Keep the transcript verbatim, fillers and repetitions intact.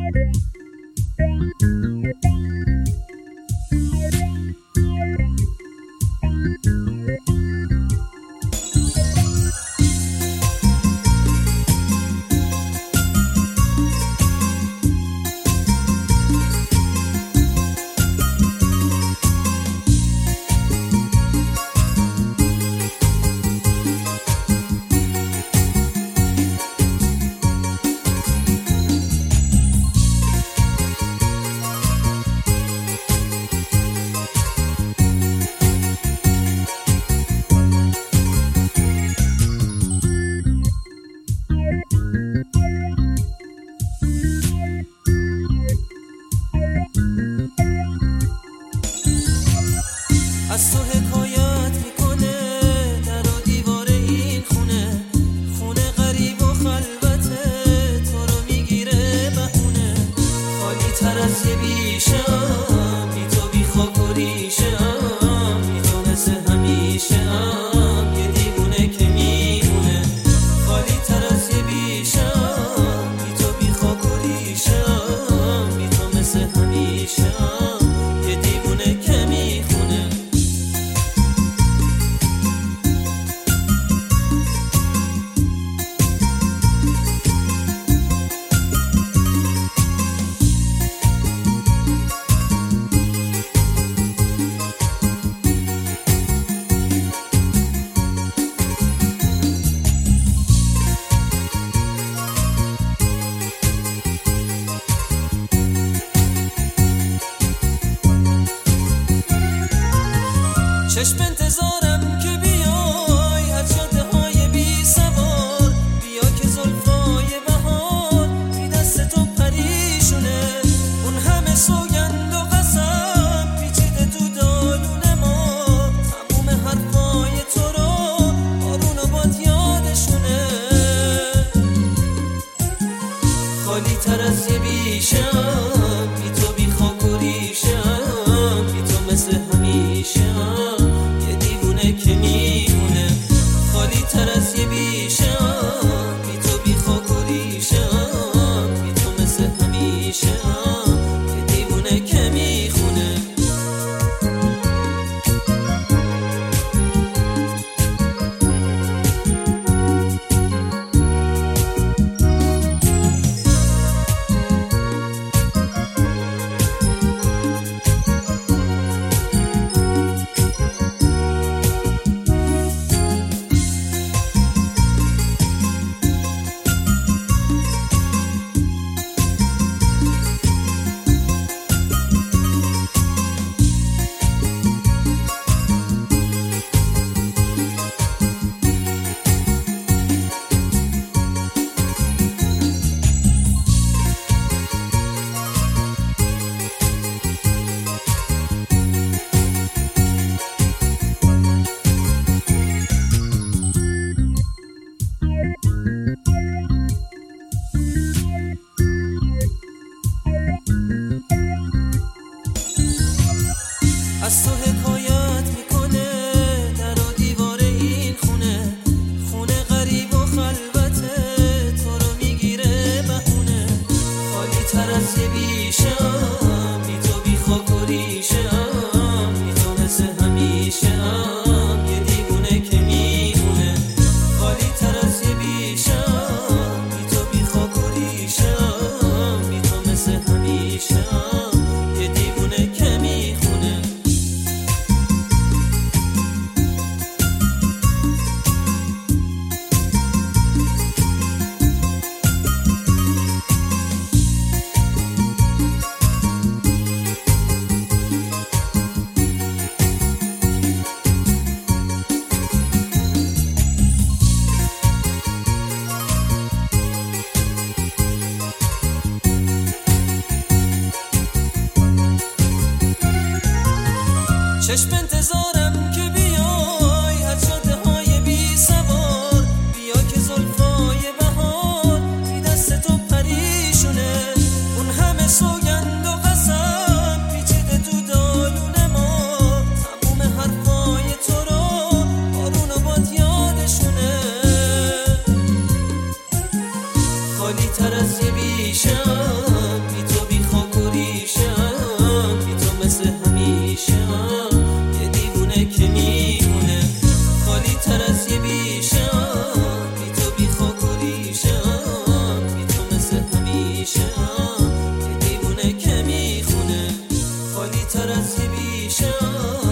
از تو حکایت میکنه در و دیوار این خونه، خونه غریب و خلوته، تو رو میگیره بهونه. خالی تر از یه بیشم، بی تو بی خاک و ریشم، بی تو مثل همیشم، یه دیوونه که میمونه. خالی تر از یه بیشم، بی تو بی خاک و ریشم، بی تو مثل همیشم، یه دیوونه که میخونه. چشم انتظارم که بیای از جاده های بی سوار، بیا که زلفای بهار بی دست تو پریشونه. اون همه سوگند و قسم پیچیده تو دالون ما، تموم حرفای تو رو بارون و باد یادشونه. خالی تر از یه بیشم، بی تو بی خاک و ریشم، بی تو مثل همیشم، که میمونه. خالی تر از یه بیشم، بی تو بی خاک و ریشم، بی تو مثل همیشم، یه دیوونه که میخونه. از تو حکایت میکنه در و دیوار این خونه، خونه غریب و خلوته، تو رو میگیره بهونه. خالی تر از یه بیشم، بی تو بی خاک و ریشم، بی تو مثل همیشم، یه دیوونه که میمونه. خالی تر از یه بیشم، بی تو بی خاک و ریشم، بی تو مثل همیشم، یه دیوونه که میخونه. چشم انتظارم که بیای از جاده های بی سوار، بیا که زلفای بهار بی دست تو پریشونه. اون همه سوگند و قسم پیچیده تو دالون ما، تموم حرفای تو رو بارون و باد یادشونه. خالی تر از یه بیشم، تر از یه بیشه بی تو بی خاک و ریشه بی تو مثل همیشه یه دیوونه که میخونه خالی تر از یه بیشه